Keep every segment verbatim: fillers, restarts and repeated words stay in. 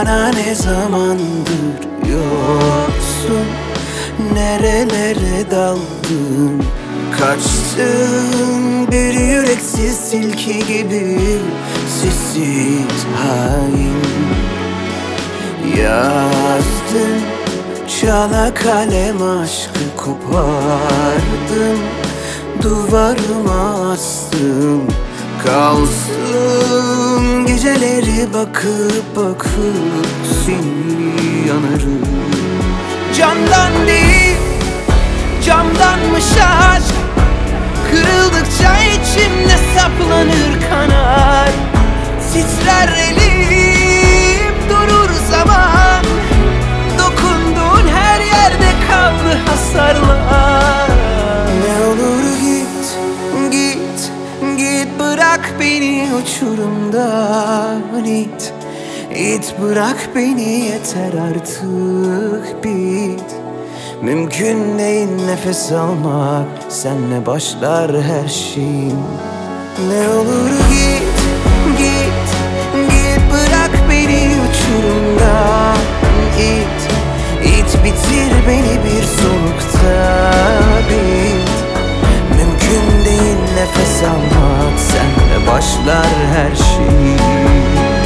bana ne zamandır yoksun? Nerelere daldın, kaçtın bir yüreksiz tilki gibi, sessiz hain. Yazdın çala kalem aşkı kopardım, duvarıma astım. Kalsın geceleri bakıp bakıp seni yanarım. Camdan değil, camdanmış aşk. Kırıldıkça içimde saplanır kanar. Titrer elim, durur zaman. Dokunduğun her yerde kaldı hasarlar. Ne olur git, git, git bırak beni uçurumdan it. İt bırak beni yeter artık bit. Mümkün değil nefes almak, senle başlar her şeyim. Ne olur git, git, git bırak beni uçurumdan it. İt bitir beni bir solukta bit. Mümkün değil nefes almak, senle başlar her şeyim.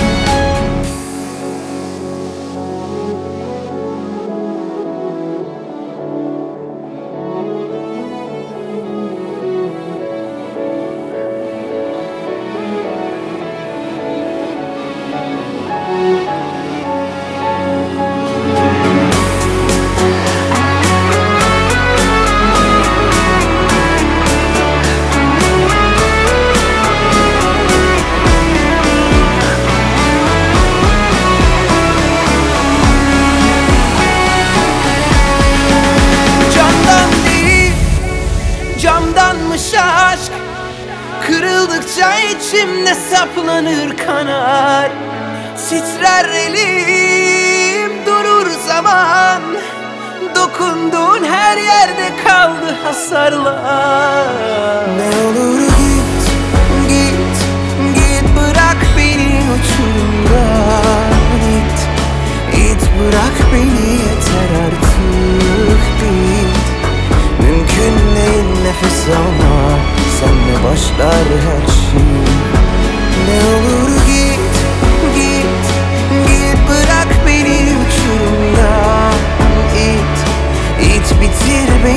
Camdanmış aşk. Kırıldıkça içimde saplanır kanar. Titrer elim, durur zaman. Dokunduğun her yerde kaldı hasarlar. Ne olur git, git, git bırak beni uçurumdan it. İt bırak beni yeter artık bit. Mümkün değil nefes almak, senle başlar her şey. Ne olur git, git, git bırak beni uçurumdan it. İt bitir beni